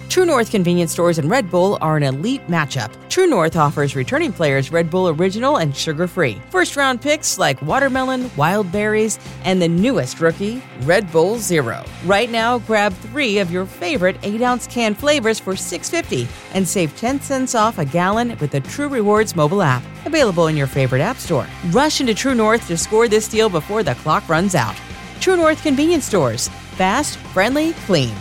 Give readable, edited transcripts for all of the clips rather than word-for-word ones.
True North Convenience Stores and Red Bull are an elite matchup. True North offers returning players Red Bull Original and sugar-free. First-round picks like watermelon, wild berries, and the newest rookie, Red Bull Zero. Right now, grab 3 of your favorite 8-ounce can flavors for $6.50 and save 10 cents off a gallon with the True Rewards mobile app. Available in your favorite app store. Rush into True North to score this deal before the clock runs out. True North Convenience Stores. Fast, friendly, clean.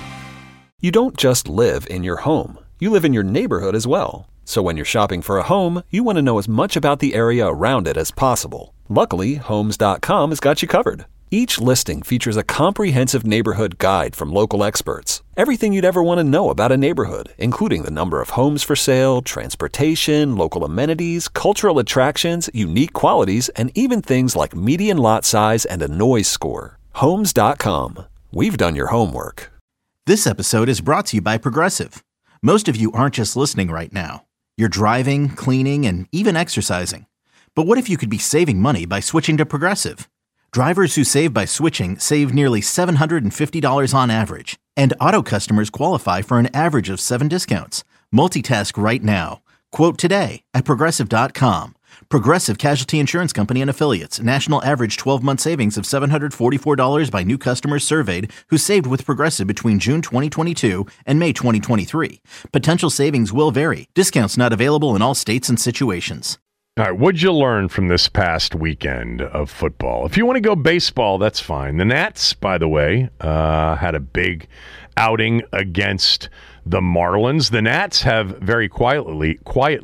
You don't just live in your home. You live in your neighborhood as well. So when you're shopping for a home, you want to know as much about the area around it as possible. Luckily, Homes.com has got you covered. Each listing features a comprehensive neighborhood guide from local experts. Everything you'd ever want to know about a neighborhood, including the number of homes for sale, transportation, local amenities, cultural attractions, unique qualities, and even things like median lot size and a noise score. Homes.com. We've done your homework. This episode is brought to you by Progressive. Most of you aren't just listening right now. You're driving, cleaning, and even exercising. But what if you could be saving money by switching to Progressive? Drivers who save by switching save nearly $750 on average. And auto customers qualify for an average of 7 discounts. Multitask right now. Quote today at Progressive.com. Progressive Casualty Insurance Company and Affiliates. National average 12-month savings of $744 by new customers surveyed who saved with Progressive between June 2022 and May 2023. Potential savings will vary. Discounts not available in all states and situations. All right, what'd you learn from this past weekend of football? If you want to go baseball, that's fine. The Nats, by the way, had a big outing against the Marlins. The Nats have very quietly,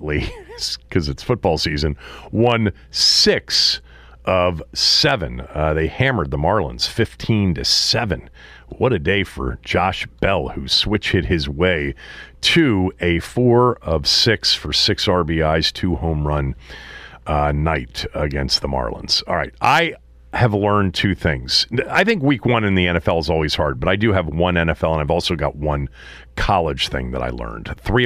because it's football season, won 6 of 7. They hammered the Marlins 15-7. What a day for Josh Bell, who switch hit his way to a 4 of 6 for 6 RBIs, 2 home run night against the Marlins. All right, I have learned 2 things. I think week 1 in the NFL is always hard, but I do have one NFL, and I've also got one college thing that I learned.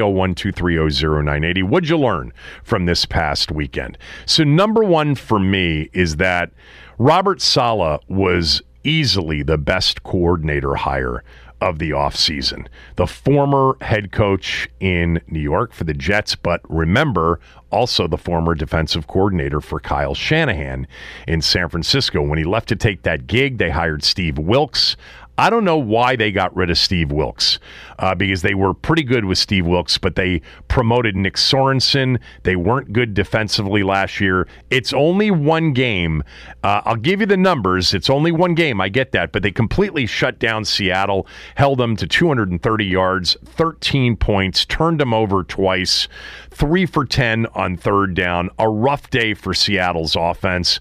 301-230-0980. What'd you learn from this past weekend? So number 1 for me is that Robert Saleh was easily the best coordinator hire of the offseason. The former head coach in New York for the Jets, but remember, also the former defensive coordinator for Kyle Shanahan in San Francisco. When he left to take that gig, they hired Steve Wilks. I don't know why they got rid of Steve Wilks, because they were pretty good with Steve Wilks, but they promoted Nick Sorensen. They weren't good defensively last year. It's only one game. I'll give you the numbers. It's only one game. I get that. But they completely shut down Seattle, held them to 230 yards, 13 points, turned them over twice, 3 for 10 on third down. A rough day for Seattle's offense.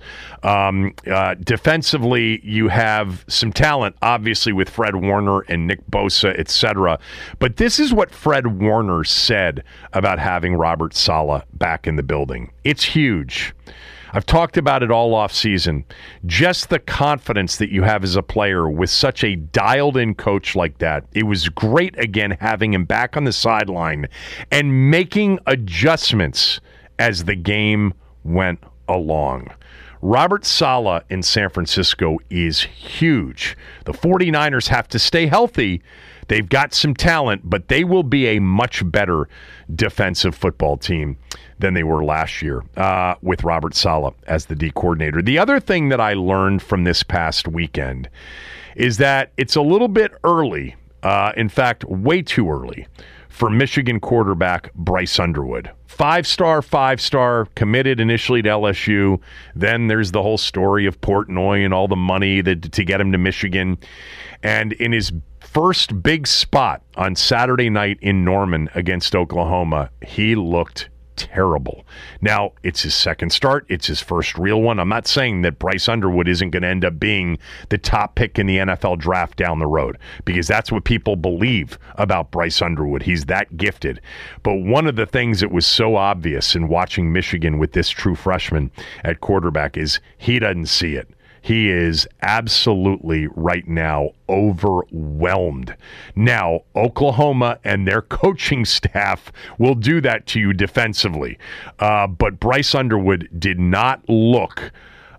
Defensively, you have some talent, obviously, with Fred Warner and Nick Bosa, etc. But this is what Fred Warner said about having Robert Saleh back in the building. It's huge. I've talked about it all off season. Just the confidence that you have as a player with such a dialed-in coach like that. It was great, again, having him back on the sideline and making adjustments as the game went along. Robert Saleh in San Francisco is huge. The 49ers have to stay healthy. They've got some talent, but they will be a much better defensive football team than they were last year with Robert Saleh as the D coordinator. The other thing that I learned from this past weekend is that it's a little bit early, in fact, way too early, for Michigan quarterback Bryce Underwood. Five-star, committed initially to LSU. Then there's the whole story of Portnoy and all the money to get him to Michigan. And in his first big spot on Saturday night in Norman against Oklahoma, he looked terrible. Now, it's his second start. It's his first real one. I'm not saying that Bryce Underwood isn't going to end up being the top pick in the NFL draft down the road, because that's what people believe about Bryce Underwood. He's that gifted. But one of the things that was so obvious in watching Michigan with this true freshman at quarterback is he doesn't see it. He is absolutely right now overwhelmed. Now, Oklahoma and their coaching staff will do that to you defensively. But Bryce Underwood did not look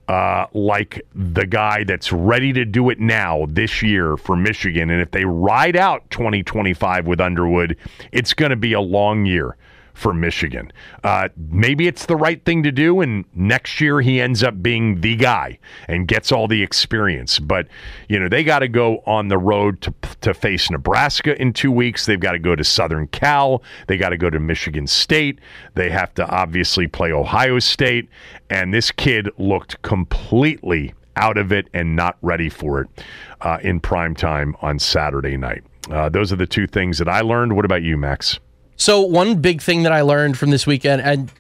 like the guy that's ready to do it now this year for Michigan. And if they ride out 2025 with Underwood, it's going to be a long year for Michigan. Maybe it's the right thing to do, and next year he ends up being the guy and gets all the experience. But, they got to go on the road to face Nebraska in 2 weeks. They've got to go to Southern Cal. They got to go to Michigan State. They have to obviously play Ohio State. And this kid looked completely out of it and not ready for it in prime time on Saturday night. Those are the two things that I learned. What about you, Max? So one big thing that I learned from this weekend, and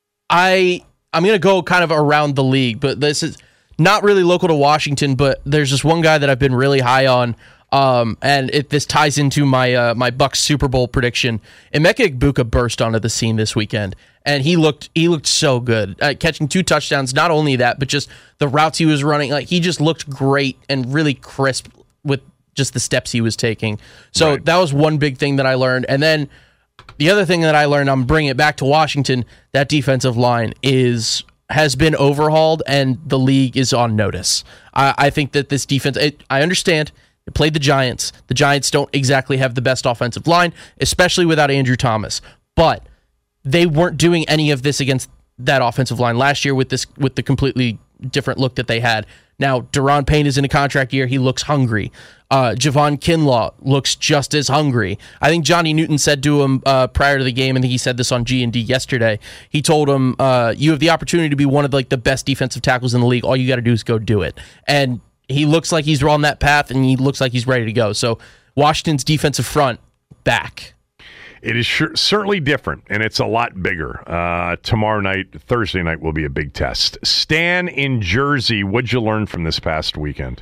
I'm going to go kind of around the league, but this is not really local to Washington, but there's just one guy that I've been really high on, and this ties into my my Bucs Super Bowl prediction. Emeka Egbuka burst onto the scene this weekend, and he looked so good, catching 2 touchdowns. Not only that, but just the routes he was running. Like, he just looked great and really crisp with just the steps he was taking. So That was one big thing that I learned. And then the other thing that I learned, I'm bringing it back to Washington, that defensive line has been overhauled, and the league is on notice. I think that this defense, I understand, they played the Giants. The Giants don't exactly have the best offensive line, especially without Andrew Thomas. But they weren't doing any of this against that offensive line last year with the completely different look that they had. Now, Daron Payne is in a contract year. He looks hungry. Javon Kinlaw looks just as hungry. I think Johnny Newton said to him prior to the game, and he said this on G&D yesterday, he told him, you have the opportunity to be one of the best defensive tackles in the league. All you got to do is go do it. And he looks like he's on that path, and he looks like he's ready to go. So Washington's defensive front, back. It is certainly different, and it's a lot bigger. Tomorrow night, Thursday night, will be a big test. Stan in Jersey, what'd you learn from this past weekend?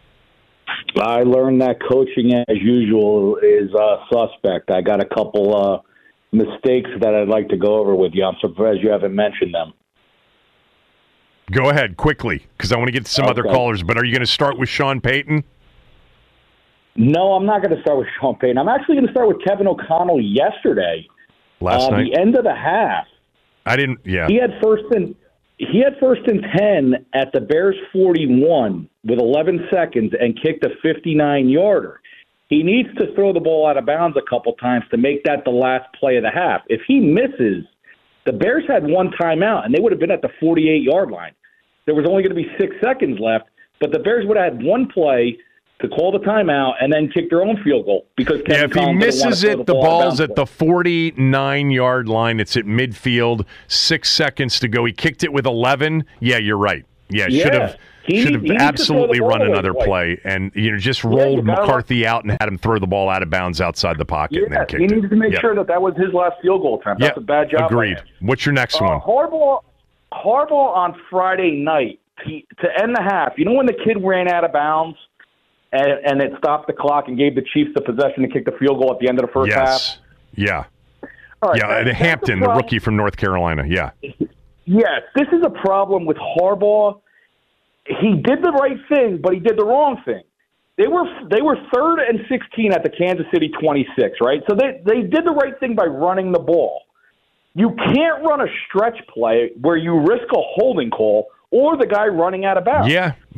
I learned that coaching, as usual, is suspect. I got a couple mistakes that I'd like to go over with you. I'm surprised you haven't mentioned them. Go ahead, quickly, because I want to get to some other callers. But are you going to start with Sean Payton? No, I'm not going to start with Sean Payton. I'm actually going to start with Kevin O'Connell yesterday. Last night? The end of the half. Yeah. He had first and 10 at the Bears 41 with 11 seconds and kicked a 59-yarder. He needs to throw the ball out of bounds a couple times to make that the last play of the half. If he misses, the Bears had one timeout, and they would have been at the 48-yard line. There was only going to be 6 seconds left, but the Bears would have had one play to call the timeout and then kick their own field goal. Because if he misses it, the ball's at the 49-yard line. It's at midfield, 6 seconds to go. He kicked it with 11. Yeah, you're right. Yeah, should have absolutely run another play and just rolled McCarthy out and had him throw the ball out of bounds outsid the pocket and then kicked it. He needs to make sure that was his last field goal attempt. That's a bad job. Agreed. What's your next one? Harbaugh on Friday night to end the half. You know when the kid ran out of bounds? And it stopped the clock and gave the Chiefs the possession to kick the field goal at the end of the first half? Yeah. All right, and Hampton, the rookie from North Carolina, yeah. Yes, this is a problem with Harbaugh. He did the right thing, but he did the wrong thing. They were 3rd and 16 at the Kansas City 26, right? So they did the right thing by running the ball. You can't run a stretch play where you risk a holding call or the guy running out of bounds.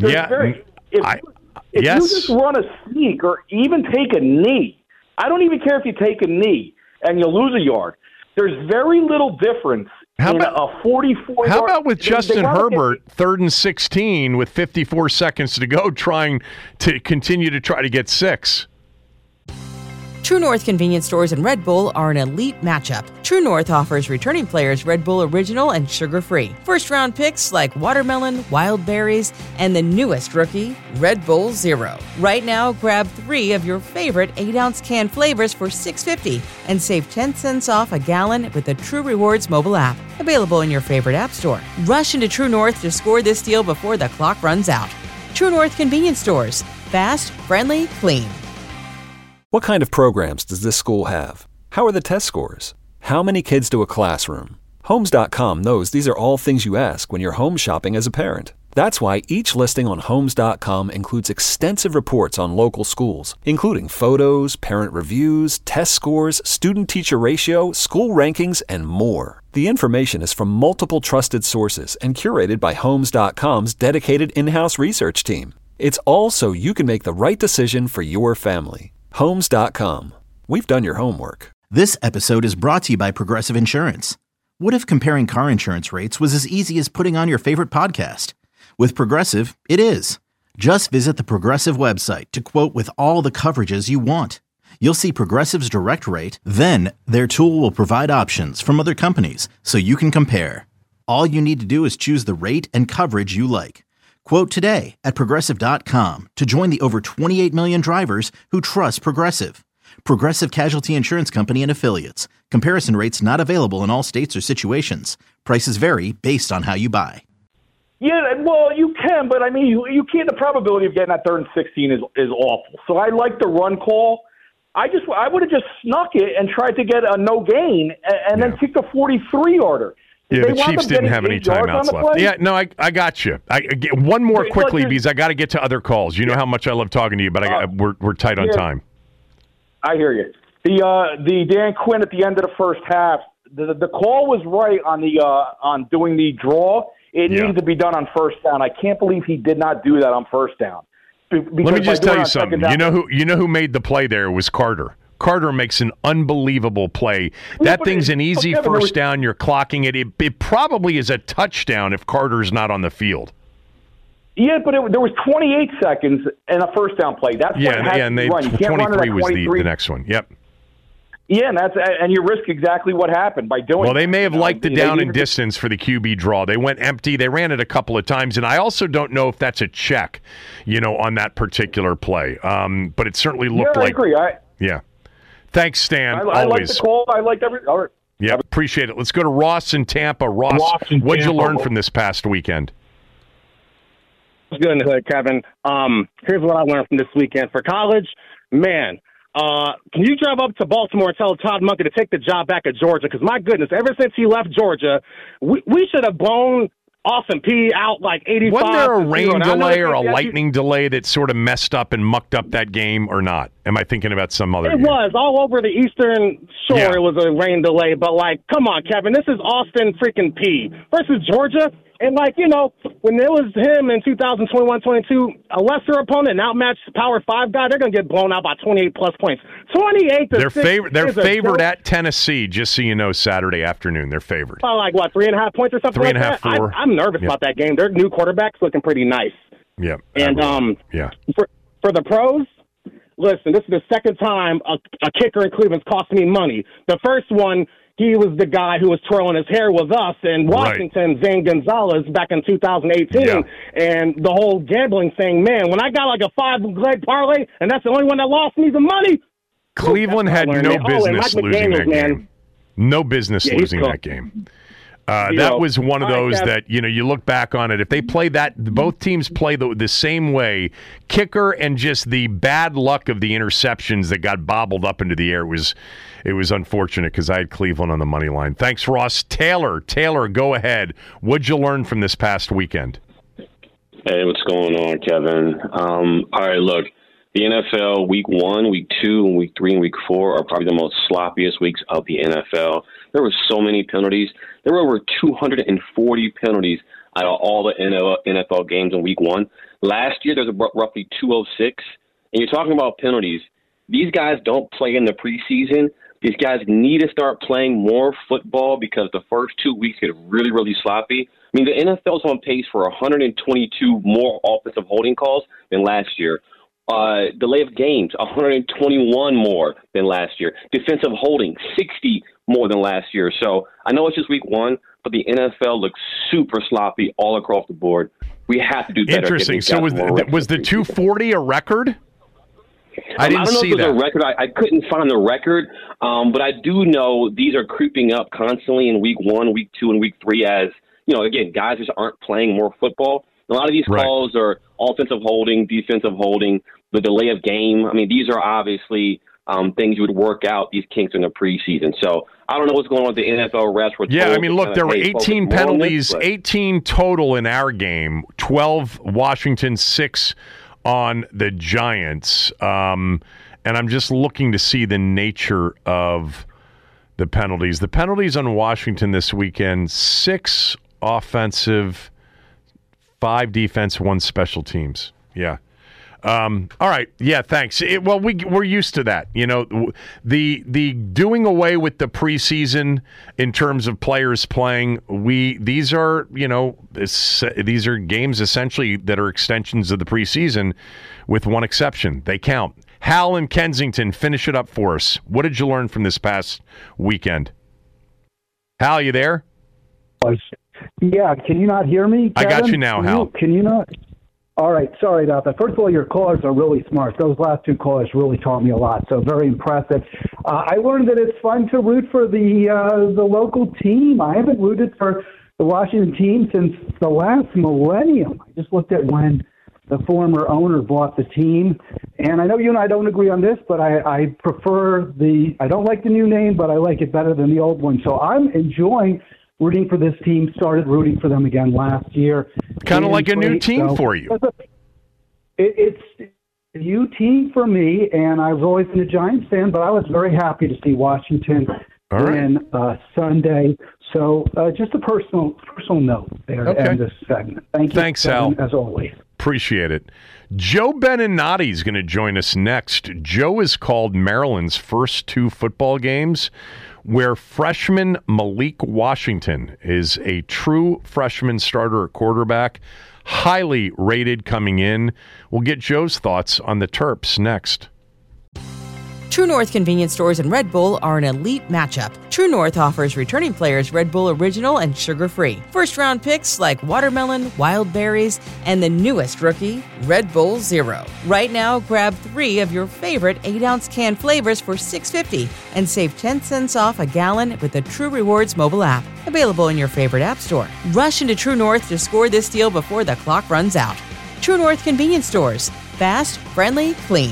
If you just run a sneak or even take a knee, I don't even care if you take a knee and you lose a yard. There's very little difference in a 44-yard. How about with Justin Herbert, 3rd and 16 with 54 seconds to go, trying to continue to try to get 6? True North convenience stores and Red Bull are an elite matchup. True North offers returning players Red Bull Original and sugar-free. First-round picks like watermelon, wild berries, and the newest rookie, Red Bull Zero. Right now, grab 3 of your favorite 8-ounce can flavors for $6.50 and save 10 cents off a gallon with the True Rewards mobile app. Available in your favorite app store. Rush into True North to score this deal before the clock runs out. True North convenience stores. Fast, friendly, clean. What kind of programs does this school have? How are the test scores? How many kids to a classroom? Homes.com knows these are all things you ask when you're home shopping as a parent. That's why each listing on Homes.com includes extensive reports on local schools, including photos, parent reviews, test scores, student-teacher ratio, school rankings, and more. The information is from multiple trusted sources and curated by Homes.com's dedicated in-house research team. It's all so you can make the right decision for your family. Homes.com. We've done your homework. This episode is brought to you by Progressive Insurance. What if comparing car insurance rates was as easy as putting on your favorite podcast? With Progressive, it is. Just visit the Progressive website to quote with all the coverages you want. You'll see Progressive's direct rate, then their tool will provide options from other companies so you can compare. All you need to do is choose the rate and coverage you like. Quote today at Progressive.com to join the over 28 million drivers who trust Progressive. Progressive Casualty Insurance Company and Affiliates. Comparison rates not available in all states or situations. Prices vary based on how you buy. Yeah, well, you can, but I mean, you can't. The probability of getting that 3rd and 16 is awful. So I like the run call. I would have just snuck it and tried to get a no gain and then kick a 43-yarder. Yeah, the Chiefs didn't have any timeouts left. Yeah, no, I got you. One more quickly because I got to get to other calls. You know how much I love talking to you, but we're tight on time. I hear you. The Dan Quinn at the end of the first half, the call was right on doing the draw. It needed to be done on first down. I can't believe he did not do that on first down. Let me just tell you something. You know who made the play there was Carter. Carter makes an unbelievable play. That thing's an easy first down. You're clocking it. It probably is a touchdown if Carter's not on the field. Yeah, but there was 28 seconds and a first down play. That's and 23 was the next one. Yep. Yeah, and you risk exactly what happened by doing. Well, they may have liked the down and distance for the QB draw. They went empty. They ran it a couple of times, and I also don't know if that's a check, on that particular play. But it certainly looked like. I agree. Yeah. Thanks, Stan. I like the call. I like every. All right. Yeah, appreciate it. Let's go to Ross in Tampa. Ross, what'd you learn from this past weekend? Good, Kevin. Here's what I learned from this weekend. For college, man. Can you drive up to Baltimore and tell Todd Monken to take the job back at Georgia? Because, my goodness, ever since he left Georgia, we should have blown Austin Peay out like 85. Wasn't there a rain delay or a lightning delay that sort of messed up and mucked up that game or not? Am I thinking about some other game? It was. All over the Eastern Shore, It was a rain delay. But, come on, Kevin. This is Austin freaking Peay versus Georgia. And, when it was him in 2021-22, a lesser opponent, an outmatched Power 5 guy, they're going to get blown out by 28-plus points. 28-6. They're favored at Tennessee, just so you know, Saturday afternoon. They're favored. 3.5 points or something 3.5, 4. I'm nervous about that game. Their new quarterback's looking pretty nice. Yeah. And for the pros, listen, this is the second time a kicker in Cleveland's cost me money. The first one, he was the guy who was twirling his hair with us in Washington, Zane Gonzalez, back in 2018. Yeah. And the whole gambling thing, man, when I got a 5-leg parlay, and that's the only one that lost me the money. Cleveland had no business losing that game. No business losing that game. That was one of those that, you look back on it. If they play that, both teams play the same way. Kicker and just the bad luck of the interceptions that got bobbled up into the air it was unfortunate because I had Cleveland on the money line. Thanks, Ross. Taylor, go ahead. What'd you learn from this past weekend? Hey, what's going on, Kevin? All right, look, the NFL week 1, week 2, and week 3 and week 4 are probably the most sloppiest weeks of the NFL. There were so many penalties. There were over 240 penalties out of all the NFL games in week 1. Last year, there was roughly 206. And you're talking about penalties. These guys don't play in the preseason. These guys need to start playing more football because the first 2 weeks get really, really sloppy. I mean, the NFL's on pace for 122 more offensive holding calls than last year. Delay of games, 121 more than last year. Defensive holding, 60 more than last year. So I know it's just week 1, but the NFL looks super sloppy all across the board. We have to do better. Interesting. So was the 240 a record? I didn't see that. I don't know if it was a record. I couldn't find the record, but I do know these are creeping up constantly in week 1, week 2, and week 3 as, again, guys just aren't playing more football. A lot of these calls are offensive holding, defensive holding, the delay of game. I mean, these are obviously things would work out, these kinks in the preseason. So I don't know what's going on with the NFL refs. Yeah, I mean, look, there were 18 penalties, 18 total in our game, 12 Washington, 6 on the Giants. And I'm just looking to see the nature of the penalties. The penalties on Washington this weekend, 6 offensive, 5 defense, 1 special teams. Yeah. All right. Yeah, thanks. We're used to that. You know, the doing away with the preseason in terms of players playing. These are games essentially that are extensions of the preseason, with one exception. They count. Hal in Kensington, finish it up for us. What did you learn from this past weekend? Hal, you there? Yeah. Can you not hear me, Kevin? I got you now, Hal. Can you not? All right, sorry about that. First of all, your callers are really smart. Those last 2 callers really taught me a lot, so very impressive. I learned that it's fun to root for the local team. I haven't rooted for the Washington team since the last millennium. I just looked at when the former owner bought the team, and I know you and I don't agree on this, but I prefer I don't like the new name, but I like it better than the old one. So I'm enjoying rooting for this team. Started rooting for them again last year. Kind of like a new team for you. It's a new team for me, and I've always been a Giants fan, but I was very happy to see Washington win Sunday. So just a personal note there to end this segment. Thank you. Thanks, Al. As always. Appreciate it. Joe Beninati is going to join us next. Joe has called Maryland's first 2 football games, where freshman Malik Washington is a true freshman starter at quarterback, highly rated coming in. We'll get Joe's thoughts on the Terps next. True North convenience stores and Red Bull are an elite matchup. True North offers returning players Red Bull Original and sugar-free. First-round picks like watermelon, wild berries, and the newest rookie, Red Bull Zero. Right now, grab 3 of your favorite 8-ounce can flavors for $6.50 and save 10 cents off a gallon with the True Rewards mobile app. Available in your favorite app store. Rush into True North to score this deal before the clock runs out. True North convenience stores. Fast, friendly, clean.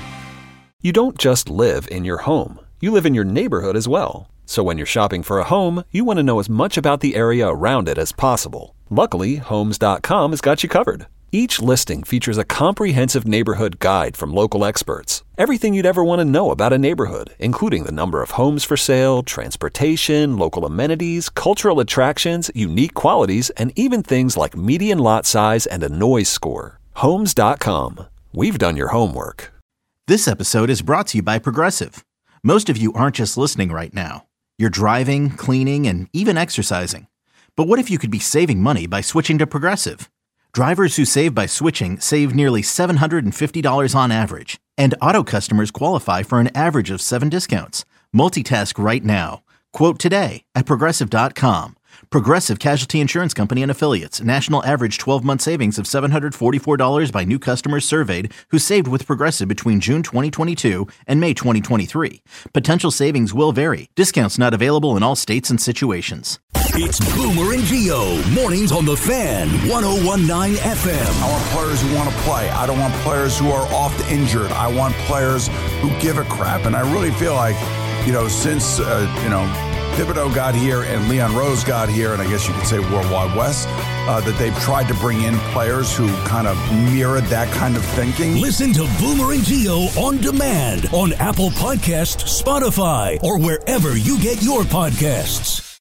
You don't just live in your home. You live in your neighborhood as well. So when you're shopping for a home, you want to know as much about the area around it as possible. Luckily, Homes.com has got you covered. Each listing features a comprehensive neighborhood guide from local experts. Everything you'd ever want to know about a neighborhood, including the number of homes for sale, transportation, local amenities, cultural attractions, unique qualities, and even things like median lot size and a noise score. Homes.com. We've done your homework. This episode is brought to you by Progressive. Most of you aren't just listening right now. You're driving, cleaning, and even exercising. But what if you could be saving money by switching to Progressive? Drivers who save by switching save nearly $750 on average. And auto customers qualify for an average of 7 discounts. Multitask right now. Quote today at Progressive.com. Progressive Casualty Insurance Company and Affiliates. National average 12-month savings of $744 by new customers surveyed who saved with Progressive between June 2022 and May 2023. Potential savings will vary. Discounts not available in all states and situations. It's Boomer and Gio. Mornings on the Fan, 101.9 FM. I want players who want to play. I don't want players who are oft injured. I want players who give a crap. And I really feel like, since, Thibodeau got here and Leon Rose got here, and I guess you could say Worldwide West, that they've tried to bring in players who kind of mirrored that kind of thinking. Listen to Boomer and Gio on demand on Apple Podcasts, Spotify, or wherever you get your podcasts.